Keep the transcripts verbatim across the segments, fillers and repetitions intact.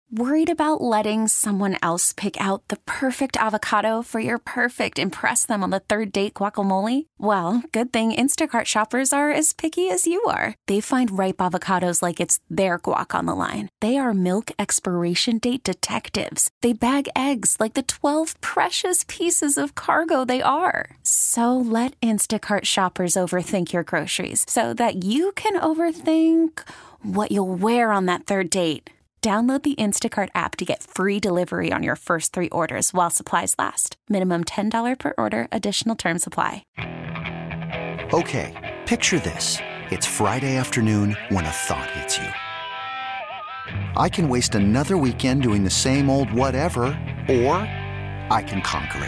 Worried about letting someone else pick out the perfect avocado for your perfect impress them on the third date guacamole? Well, good thing Instacart shoppers are as picky as you are. They find ripe avocados like it's their guac on the line. They are milk expiration date detectives. They bag eggs like the twelve precious pieces of cargo they are. So let Instacart shoppers overthink your groceries so that you can overthink what you'll wear on that third date. Download the Instacart app to get free delivery on your first three orders while supplies last. Minimum ten dollars per order. Additional terms apply. Okay, picture this. It's Friday afternoon when a thought hits you. I can waste another weekend doing the same old whatever, or I can conquer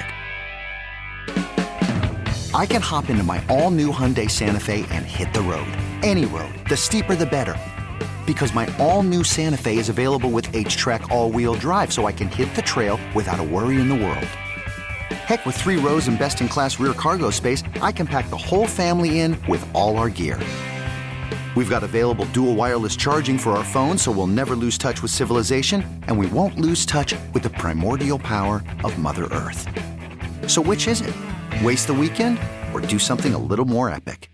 it. I can hop into my all-new Hyundai Santa Fe and hit the road. Any road. The steeper, the better. Because my all-new Santa Fe is available with H-Track all-wheel drive, so I can hit the trail without a worry in the world. Heck, with three rows and best-in-class rear cargo space, I can pack the whole family in with all our gear. We've got available dual wireless charging for our phones, so we'll never lose touch with civilization, and we won't lose touch with the primordial power of Mother Earth. So which is it? Waste the weekend or do something a little more epic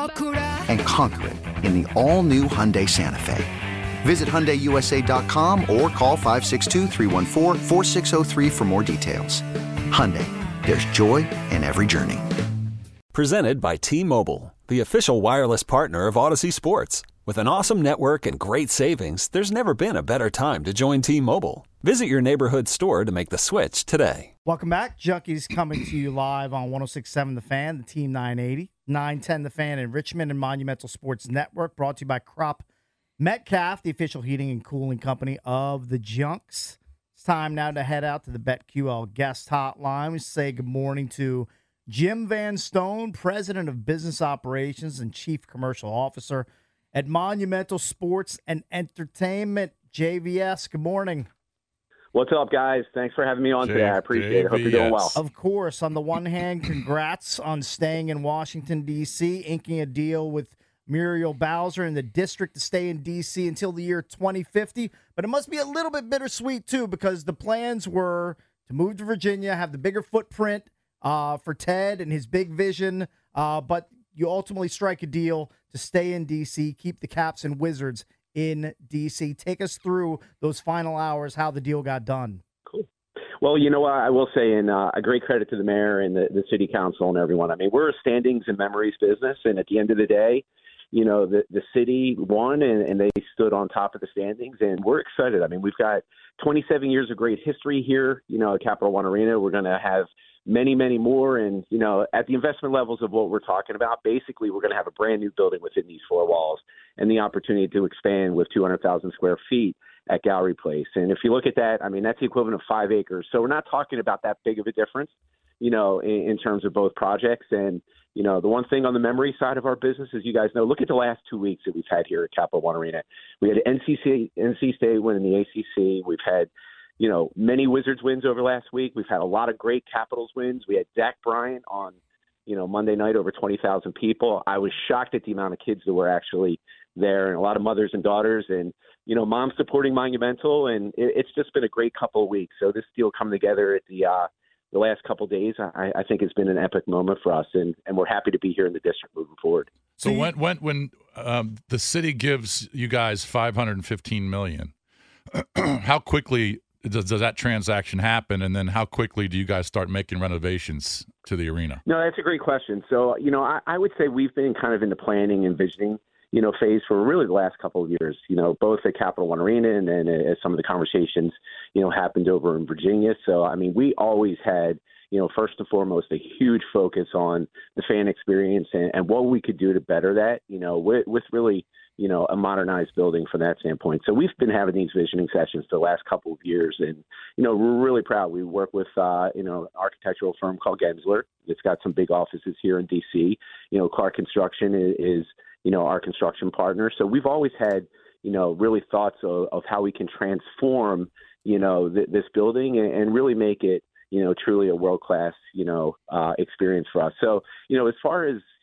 and conquer it in the all-new Hyundai Santa Fe. Visit Hyundai U S A dot com or call five six two, three one four, four six zero three for more details. Hyundai, there's joy in every journey. Presented by T-Mobile, the official wireless partner of Odyssey Sports. With an awesome network and great savings, there's never been a better time to join T-Mobile. Visit your neighborhood store to make the switch today. Welcome back. Junkies coming to you live on one oh six point seven The Fan, the Team nine eighty, nine ten The Fan in Richmond, and Monumental Sports Network, brought to you by Crop Metcalf, the official heating and cooling company of the Junks. It's time now to head out to the BetQL guest hotline. We say good morning to Jim Van Stone, President of Business Operations and Chief Commercial Officer at Monumental Sports and Entertainment. J V S, good morning. What's up, guys? Thanks for having me on J- today. I appreciate it. Hope you're doing well. Of course. On the one hand, congrats on staying in Washington, D C, inking a deal with Muriel Bowser in the district to stay in D C until the year twenty fifty. But it must be a little bit bittersweet, too, because the plans were to move to Virginia, have the bigger footprint uh, for Ted and his big vision. Uh, but you ultimately strike a deal to stay in D C, keep the Caps and Wizards in D C. Take us through those final hours, how the deal got done. Cool. Well, you know what, I will say, and uh, a great credit to the mayor and the, the city council and everyone. I mean, we're a standings and memories business, and at the end of the day, you know, the, the city won, and, and they stood on top of the standings, and we're excited. I mean, we've got twenty-seven years of great history here, you know, at Capital One Arena. We're going to have many, many more. And, you know, at the investment levels of what we're talking about, basically we're going to have a brand new building within these four walls and the opportunity to expand with two hundred thousand square feet at Gallery Place. And if you look at that, I mean, that's the equivalent of five acres. So we're not talking about that big of a difference, you know, in, in terms of both projects. And, you know, the one thing on the memory side of our business, as you guys know, look at the last two weeks that we've had here at Capital One Arena. We had N C C, N C State win in the A C C. We've had, you know, many Wizards wins over last week. We've had a lot of great Capitals wins. We had Zach Bryant on, you know, Monday night, over twenty thousand people. I was shocked at the amount of kids that were actually there, and a lot of mothers and daughters, and, you know, moms supporting Monumental. And it, it's just been a great couple of weeks. So this deal coming together at the uh, the last couple of days, I, I think has been an epic moment for us, and, and we're happy to be here in the district moving forward. So when when when um, the city gives you guys five hundred fifteen million dollars, how quickly does, does that transaction happen, and then how quickly do you guys start making renovations to the arena? No, that's a great question. So, you know, I, I would say we've been kind of in the planning and visioning, you know, phase for really the last couple of years, you know, both at Capital One Arena and then as some of the conversations, you know, happened over in Virginia. So, I mean, we always had, you know, first and foremost, a huge focus on the fan experience and, and what we could do to better that, you know, with, with really, you know, a modernized building from that standpoint. So we've been having these visioning sessions for the last couple of years, and, you know, we're really proud. We work with, uh, you know, an architectural firm called Gensler. It's got some big offices here in D C. You know, Clark Construction is, is you know, our construction partner. So we've always had, you know, really thoughts of, of how we can transform, you know, th- this building and, and really make it, you know, truly a world-class, you know, uh, experience for us. So, you know, as far as,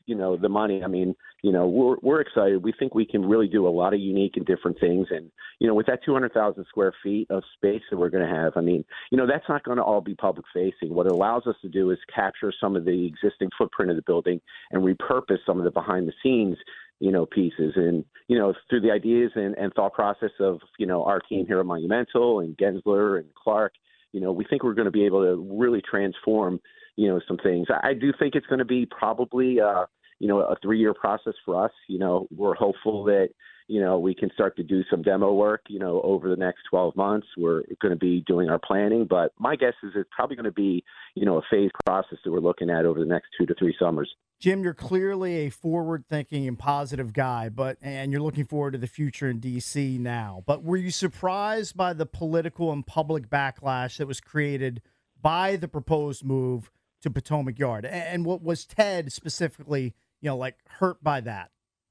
you know, the money, I mean, you know, we're we're excited. We think we can really do a lot of unique and different things. And, you know, with that two hundred thousand square feet of space that we're going to have, I mean, you know, that's not going to all be public facing. What it allows us to do is capture some of the existing footprint of the building and repurpose some of the behind the scenes, you know, pieces. And, you know, through the ideas and, and thought process of, you know, our team here at Monumental and Gensler and Clark, you know, we think we're going to be able to really transform, you know, some things. I do think it's going to be probably, uh, you know, a three-year process for us. You know, we're hopeful that, you know, we can start to do some demo work, you know, over the next twelve months. We're going to be doing our planning, but my guess is it's probably going to be, you know, a phased process that we're looking at over the next two to three summers. Jim, you're clearly a forward-thinking and positive guy, but and you're looking forward to the future in D C now. But were you surprised by the political and public backlash that was created by the proposed move to Potomac Yard? And what was Ted specifically, you know, like hurt by that?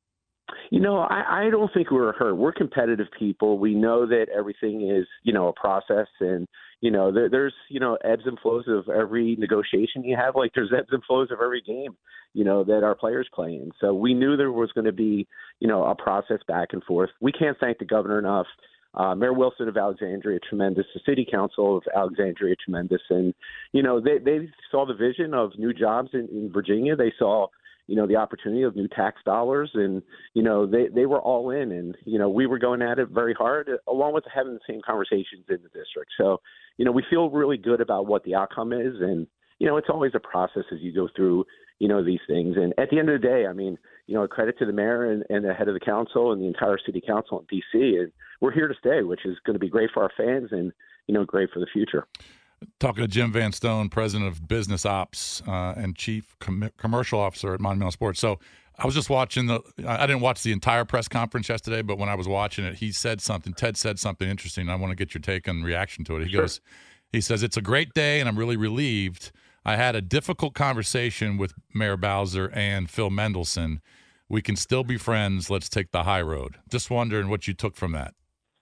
You know, I, I don't think we're hurt. We're competitive people. We know that everything is, you know, a process, and, you know, there, there's, you know, ebbs and flows of every negotiation you have. Like there's ebbs and flows of every game, you know, that our players play in. So we knew there was going to be, you know, a process back and forth. We can't thank the governor enough. Uh, Mayor Wilson of Alexandria, tremendous. The city council of Alexandria, tremendous. And, you know, they, they saw the vision of new jobs in, in Virginia. They saw, you know, the opportunity of new tax dollars, and, you know, they, they were all in, and, you know, we were going at it very hard, along with having the same conversations in the district. So, you know, we feel really good about what the outcome is. And, you know, it's always a process as you go through, you know, these things. And at the end of the day, I mean, you know, a credit to the mayor and, and the head of the council and the entire city council in D C. And we're here to stay, which is going to be great for our fans and, you know, great for the future. Talking to Jim Van Stone, president of business ops uh, and chief com- commercial officer at Monumental Sports. So I was just watching the, I didn't watch the entire press conference yesterday, but when I was watching it, he said something, Ted said something interesting. I want to get your take and reaction to it. He sure. goes, he says, it's a great day and I'm really relieved. I had a difficult conversation with Mayor Bowser and Phil Mendelson. We can still be friends. Let's take the high road. Just wondering what you took from that.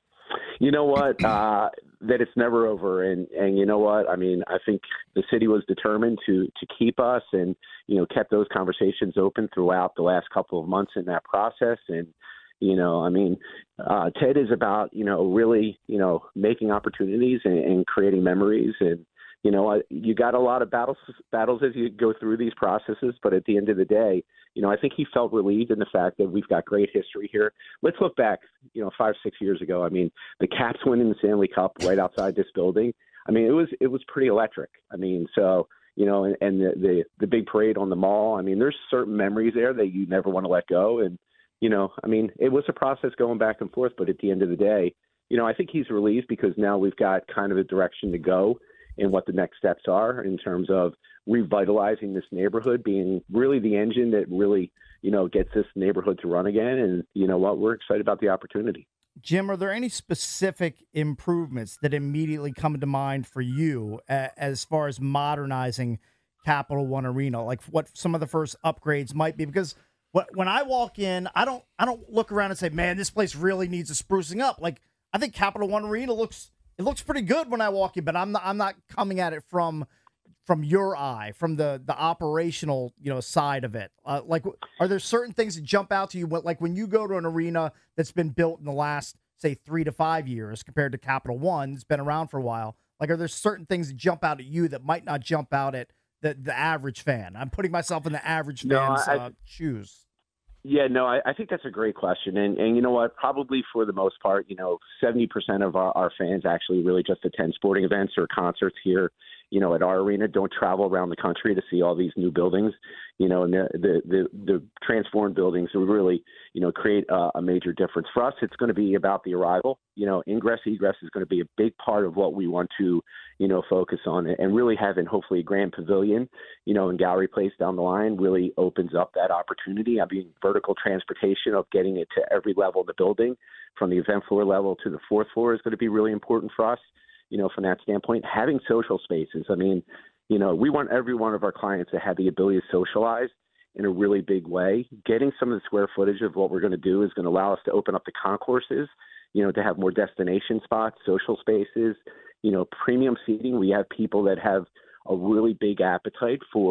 You know what? Uh, that it's never over. And, and you know what? I mean, I think the city was determined to to keep us and, you know, kept those conversations open throughout the last couple of months in that process. And, you know, I mean, uh, Ted is about, you know, really, you know, making opportunities and, and creating memories. And, you know, you got a lot of battles battles as you go through these processes. But at the end of the day, you know, I think he felt relieved in the fact that we've got great history here. Let's look back, you know, five, six years ago. I mean, the Caps winning the Stanley Cup right outside this building. I mean, it was it was pretty electric. I mean, so, you know, and, and the, the the big parade on the mall. I mean, there's certain memories there that you never want to let go. And, you know, I mean, it was a process going back and forth. But at the end of the day, you know, I think he's relieved because now we've got kind of a direction to go and what the next steps are in terms of revitalizing this neighborhood, being really the engine that really, you know, gets this neighborhood to run again. And you know what, we're excited about the opportunity. Jim, are there any specific improvements that immediately come to mind for you uh, as far as modernizing Capital One Arena? Like what some of the first upgrades might be? Because what, when I walk in, I don't, I don't look around and say, man, this place really needs a sprucing up. Like I think Capital One Arena looks, it looks pretty good when I walk in, but I'm not, I'm not coming at it from, from your eye, from the, the operational, you know, side of it. Uh, like, are there certain things that jump out to you? Like when you go to an arena that's been built in the last, say, three to five years compared to Capital One, that's been around for a while. Like, are there certain things that jump out at you that might not jump out at the, the average fan? I'm putting myself in the average fan's no, I, uh, shoes. Yeah, no, I, I think that's a great question. And, and you know what, probably for the most part, you know, seventy percent of our, our fans actually really just attend sporting events or concerts here, you know, at our arena, don't travel around the country to see all these new buildings, you know, and the, the, the, the transformed buildings will really, you know, create a, a major difference. For us, it's going to be about the arrival. You know, ingress, egress is going to be a big part of what we want to, you know, focus on, and really having hopefully a grand pavilion, you know, in Gallery Place down the line really opens up that opportunity. I mean, vertical transportation of getting it to every level of the building from the event floor level to the fourth floor is going to be really important for us. You know, from that standpoint, having social spaces. I mean, you know, we want every one of our clients to have the ability to socialize in a really big way. Getting some of the square footage of what we're going to do is going to allow us to open up the concourses, you know, to have more destination spots, social spaces, you know, premium seating. We have people that have a really big appetite for,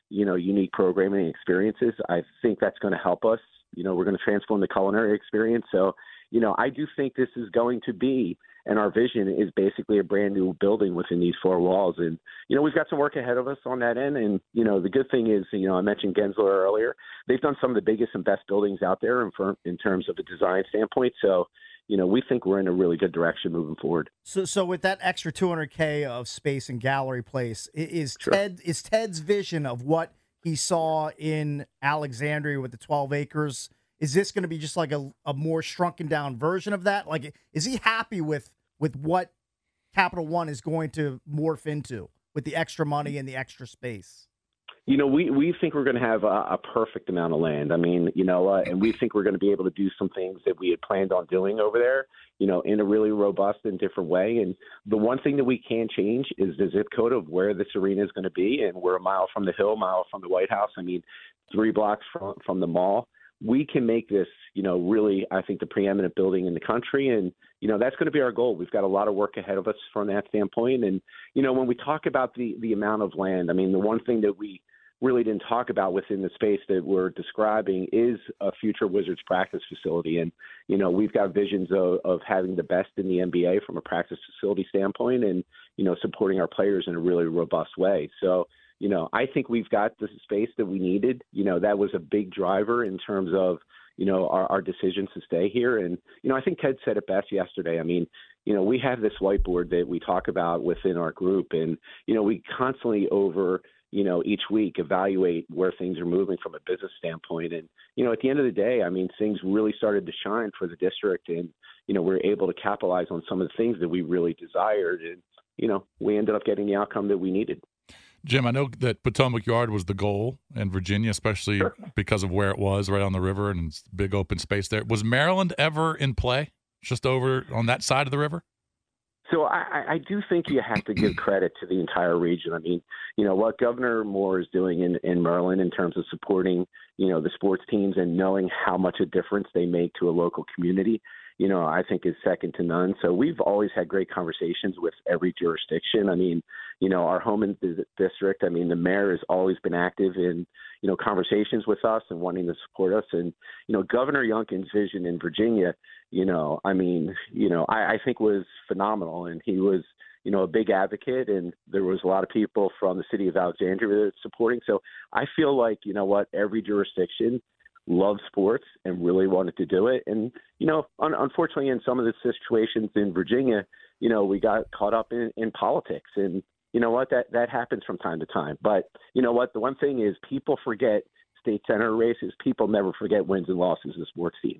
you know, unique programming and experiences. I think that's going to help us. You know, we're going to transform the culinary experience. So, you know, I do think this is going to be, and our vision is basically a brand new building within these four walls. And, you know, we've got some work ahead of us on that end. And, you know, the good thing is, you know, I mentioned Gensler earlier. They've done some of the biggest and best buildings out there in, for, in terms of a design standpoint. So, you know, we think we're in a really good direction moving forward. So, so with that extra two hundred K of space in Gallery Place, i- is Sure. Ted is Ted's vision of what he saw in Alexandria with the twelve acres? Is this going to be just like a, a more shrunken down version of that? Like, is he happy with with what Capital One is going to morph into with the extra money and the extra space? You know, we, we think we're going to have a, a perfect amount of land. I mean, you know, uh, and we think we're going to be able to do some things that we had planned on doing over there, you know, in a really robust and different way. And the one thing that we can change is the zip code of where this arena is going to be. And we're a mile from the Hill, a mile from the White House. I mean, three blocks from, from the mall. We can make this, you know, really, I think, the preeminent building in the country. And, you know, that's going to be our goal. We've got a lot of work ahead of us from that standpoint. And, you know, when we talk about the, the amount of land, I mean, the one thing that we really didn't talk about within the space that we're describing is a future Wizards practice facility. And, you know, we've got visions of, of having the best in the N B A from a practice facility standpoint and, you know, supporting our players in a really robust way. So, you know, I think we've got the space that we needed. You know, that was a big driver in terms of, you know, our, our decisions to stay here. And, you know, I think Ted said it best yesterday. I mean, you know, we have this whiteboard that we talk about within our group, and, you know, we constantly over, you know, each week evaluate where things are moving from a business standpoint. And, you know, at the end of the day, I mean, things really started to shine for the district, and, you know, we're able to capitalize on some of the things that we really desired. And, you know, we ended up getting the outcome that we needed. Jim, I know that Potomac Yard was the goal in Virginia, especially Sure. because of where it was, right on the river and it's big open space there. Was Maryland ever in play, just over on that side of the river? So I, I do think you have to give credit to the entire region. I mean, you know, what Governor Moore is doing in, in Maryland in terms of supporting, you know, the sports teams and knowing how much a difference they make to a local community, you know, I think is second to none. So we've always had great conversations with every jurisdiction. I mean, you know, our home in the district, I mean, the mayor has always been active in, you know, conversations with us and wanting to support us. And, you know, Governor Youngkin's vision in Virginia, you know, I mean, you know, I, I think was phenomenal. And he was, you know, a big advocate, and there was a lot of people from the city of Alexandria supporting. So I feel like, you know what, every jurisdiction loved sports and really wanted to do it. And, you know, un- unfortunately, in some of the situations in Virginia, you know, we got caught up in, in politics. And, you know what, that, that happens from time to time. But, you know what, the one thing is people forget state senator races. People never forget wins and losses of sports teams.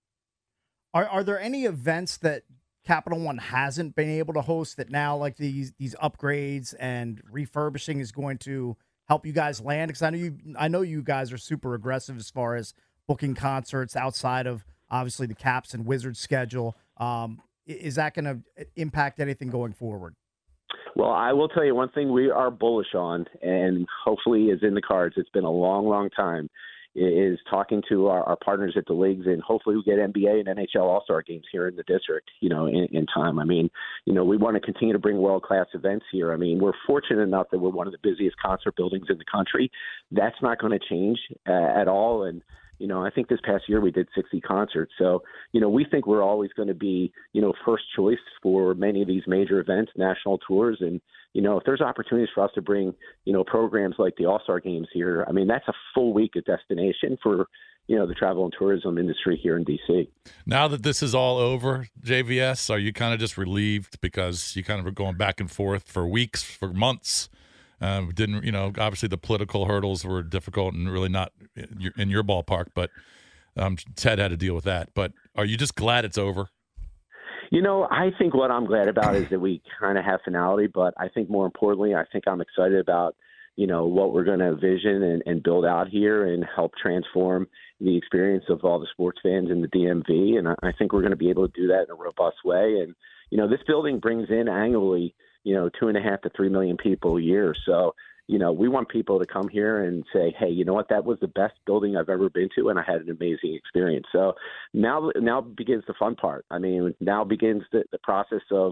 Are are there any events that Capital One hasn't been able to host that now, like these these upgrades and refurbishing, is going to help you guys land? Because I know you, I know you guys are super aggressive as far as booking concerts outside of obviously the Caps and Wizards schedule. Um, is that going to impact anything going forward? Well, I will tell you one thing we are bullish on, and hopefully is in the cards. It's been a long, long time. Is talking to our, our partners at the leagues, and hopefully we get N B A and N H L All-Star games here in the district, you know, in, in time. I mean, you know, we want to continue to bring world-class events here. I mean, we're fortunate enough that we're one of the busiest concert buildings in the country. That's not going to change uh, at all. And, you know, I think this past year we did sixty concerts. So, you know, we think we're always going to be, you know, first choice for many of these major events, national tours. And, you know, if there's opportunities for us to bring, you know, programs like the All-Star Games here, I mean, that's a full week of destination for, you know, the travel and tourism industry here in D C. Now that this is all over, J V S, are you kind of just relieved because you kind of were going back and forth for weeks, for months? Uh, didn't, you know, obviously the political hurdles were difficult and really not in your, in your ballpark, but um, Ted had to deal with that. But are you just glad it's over? You know, I think what I'm glad about is that we kind of have finality, but I think more importantly, I think I'm excited about, you know, what we're going to vision and, and build out here and help transform the experience of all the sports fans in the D M V. And I, I think we're going to be able to do that in a robust way. And, you know, this building brings in annually, you know, two and a half to three million people a year. So, you know, we want people to come here and say, hey, you know what, that was the best building I've ever been to, and I had an amazing experience. So now now begins the fun part. I mean, now begins the, the process of,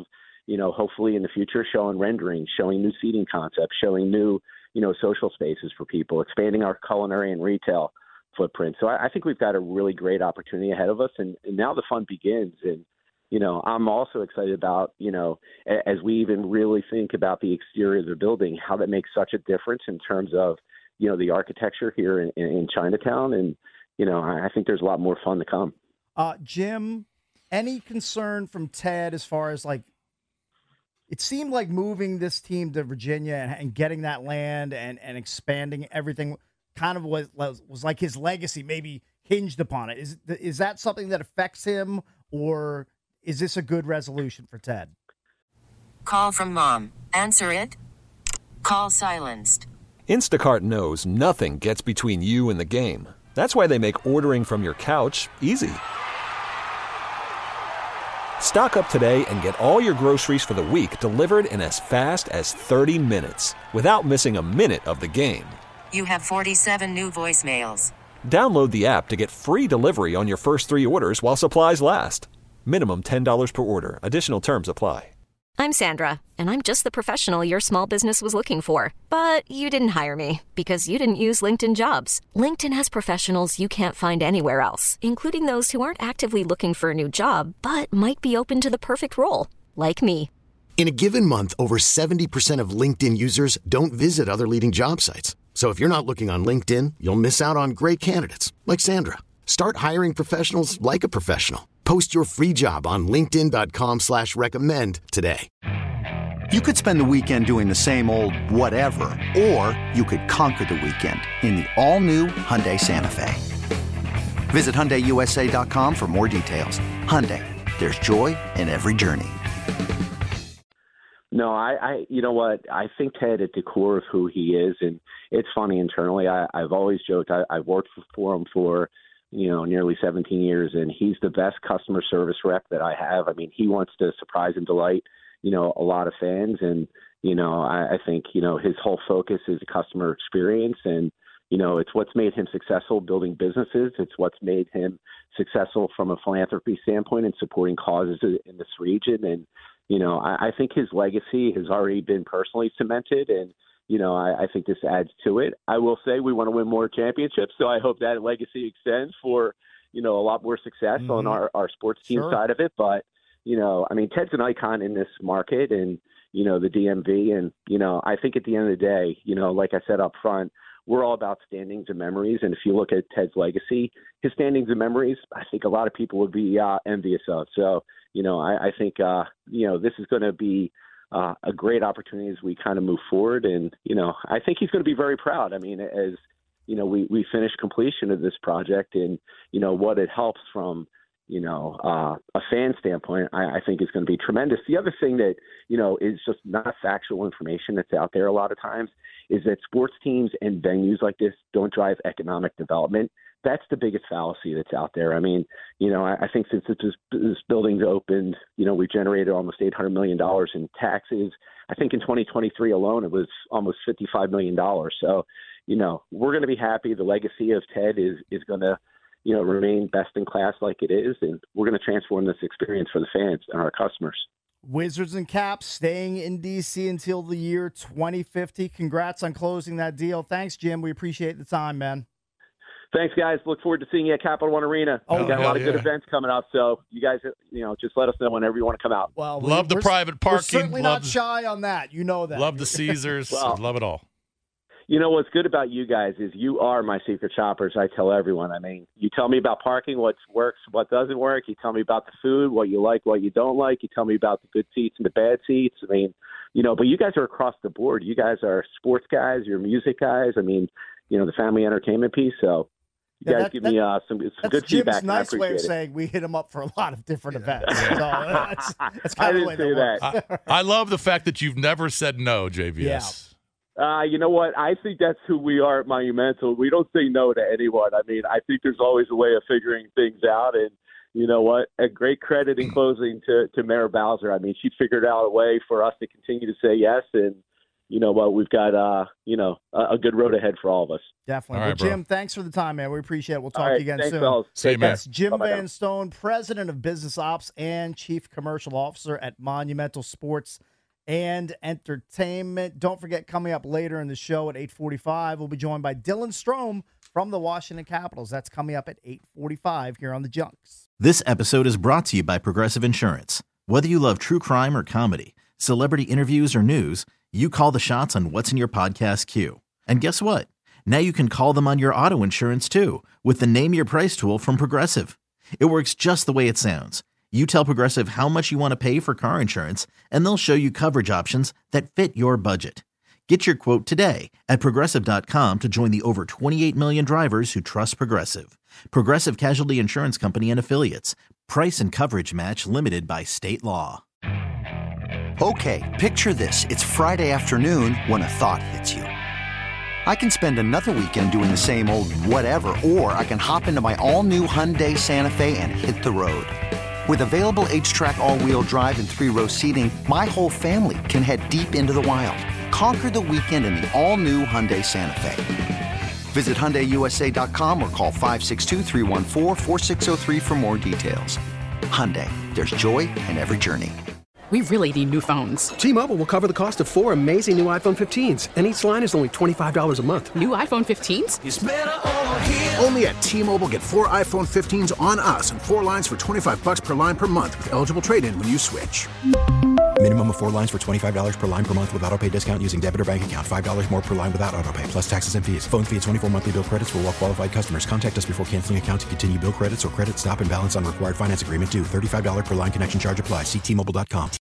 you know, hopefully in the future, showing renderings, showing new seating concepts, showing new, you know, social spaces for people, expanding our culinary and retail footprint. So I, I think we've got a really great opportunity ahead of us, and, and now the fun begins. And, you know, I'm also excited about, you know, as we even really think about the exterior of the building, how that makes such a difference in terms of, you know, the architecture here in, in Chinatown. And, you know, I think there's a lot more fun to come. Uh, Jim, any concern from Ted as far as like, it seemed like moving this team to Virginia and, and getting that land and, and expanding everything kind of was, was like his legacy maybe hinged upon it. Is, is that something that affects him, or is this a good resolution for Ted? Call from mom. Answer it. Call silenced. Instacart knows nothing gets between you and the game. That's why they make ordering from your couch easy. Stock up today and get all your groceries for the week delivered in as fast as thirty minutes without missing a minute of the game. You have forty-seven new voicemails. Download the app to get free delivery on your first three orders while supplies last. Minimum ten dollars per order. Additional terms apply. I'm Sandra, and I'm just the professional your small business was looking for. But you didn't hire me because you didn't use LinkedIn Jobs. LinkedIn has professionals you can't find anywhere else, including those who aren't actively looking for a new job, but might be open to the perfect role, like me. In a given month, over seventy percent of LinkedIn users don't visit other leading job sites. So if you're not looking on LinkedIn, you'll miss out on great candidates like Sandra. Start hiring professionals like a professional. Post your free job on linkedin dot com slash recommend today. You could spend the weekend doing the same old whatever, or you could conquer the weekend in the all-new Hyundai Santa Fe. Visit Hyundai U S A dot com for more details. Hyundai, there's joy in every journey. No, I, I, you know what? I think Ted at the core of who he is, and it's funny internally. I, I've always joked. I, I've worked for, for him for, you know, nearly seventeen years, and he's the best customer service rep that I have. I mean, he wants to surprise and delight, you know, a lot of fans, and you know, I, I think, you know, his whole focus is the customer experience, and you know, it's what's made him successful building businesses. It's what's made him successful from a philanthropy standpoint and supporting causes in this region. And you know, I, I think his legacy has already been personally cemented, and you know, I, I think this adds to it. I will say we want to win more championships, so I hope that legacy extends for, you know, a lot more success mm-hmm. on our, our sports team sure. side of it. But, you know, I mean, Ted's an icon in this market and, you know, the D M V. And, you know, I think at the end of the day, you know, like I said up front, we're all about standings and memories. And if you look at Ted's legacy, his standings and memories, I think a lot of people would be uh, envious of. So, you know, I, I think, uh, you know, this is going to be Uh, a great opportunity as we kind of move forward. And, you know, I think he's going to be very proud. I mean, as, you know, we, we finish completion of this project and, you know, what it helps from, you know, uh, a fan standpoint, I, I think is going to be tremendous. The other thing that, you know, is just not factual information that's out there a lot of times is that sports teams and venues like this don't drive economic development. That's the biggest fallacy that's out there. I mean, you know, I, I think since this, this building's opened, you know, we've generated almost eight hundred million dollars in taxes. I think in twenty twenty-three alone, it was almost fifty-five million dollars. So, you know, we're going to be happy. The legacy of Ted is, is going to, you know, remain best in class like it is. And we're going to transform this experience for the fans and our customers. Wizards and Caps staying in D C until the year twenty fifty. Congrats on closing that deal. Thanks, Jim. We appreciate the time, man. Thanks, guys. Look forward to seeing you at Capital One Arena. Oh, we got a lot of yeah. good events coming up, so you guys, you know, just let us know whenever you want to come out. Well, love we, the private parking. We're certainly love not shy on that. You know that. Love the Caesars. Well, love it all. You know what's good about you guys is you are my secret shoppers. I tell everyone. I mean, you tell me about parking, what works, what doesn't work. You tell me about the food, what you like, what you don't like. You tell me about the good seats and the bad seats. I mean, you know, but you guys are across the board. You guys are sports guys. You're music guys. I mean, you know, the family entertainment piece. So you Yeah, guys that- give that- me uh, some, some That's good Jim's feedback. and I nice way of appreciate it. saying we hit him up for a lot of different events. So that's, that's I kind of the way didn't say that works. I, I love the fact that you've never said no, J V S. Uh, you know what? I think that's who we are at Monumental. We don't say no to anyone. I mean, I think there's always a way of figuring things out. And you know what? A great credit in closing to, to Mayor Bowser. I mean, she figured out a way for us to continue to say yes. And, you know, well, we've got, uh, you know, a, a good road ahead for all of us. Definitely. All Well, right, bro. Jim, thanks for the time, man. We appreciate it. We'll talk All right, to you again thanks, soon. fellas. See you, man. That's Jim Bye-bye now. Van Stone, President of Business Ops and Chief Commercial Officer at Monumental Sports and Entertainment. Don't forget, coming up later in the show at eight forty-five, we'll be joined by Dylan Strome from the Washington Capitals. That's coming up at eight forty-five here on The Junks. This episode is brought to you by Progressive Insurance. Whether you love true crime or comedy, celebrity interviews or news, you call the shots on what's in your podcast queue. And guess what? Now you can call them on your auto insurance too with the Name Your Price tool from Progressive. It works just the way it sounds. You tell Progressive how much you want to pay for car insurance, and they'll show you coverage options that fit your budget. Get your quote today at Progressive dot com to join the over twenty-eight million drivers who trust Progressive. Progressive Casualty Insurance Company and Affiliates. Price and coverage match limited by state law. Okay, picture this. It's Friday afternoon when a thought hits you. I can spend another weekend doing the same old whatever, or I can hop into my all-new Hyundai Santa Fe and hit the road. With available H-Track all-wheel drive and three-row seating, my whole family can head deep into the wild. Conquer the weekend in the all-new Hyundai Santa Fe. Visit Hyundai U S A dot com or call five six two, three one four, four six zero three for more details. Hyundai, there's joy in every journey. We really need new phones. T-Mobile will cover the cost of four amazing new iPhone fifteens, and each line is only twenty-five dollars a month. New iPhone fifteens? It's better over here. Only at T-Mobile, get four iPhone fifteens on us and four lines for twenty-five dollars per line per month with eligible trade-in when you switch. Minimum of four lines for twenty-five dollars per line per month with autopay discount using debit or bank account. five dollars more per line without autopay, plus taxes and fees. Phone fee at twenty-four monthly bill credits for well-qualified customers. Contact us before canceling account to continue bill credits or credit stop and balance on required finance agreement due. thirty-five dollars per line connection charge applies. See T Mobile dot com.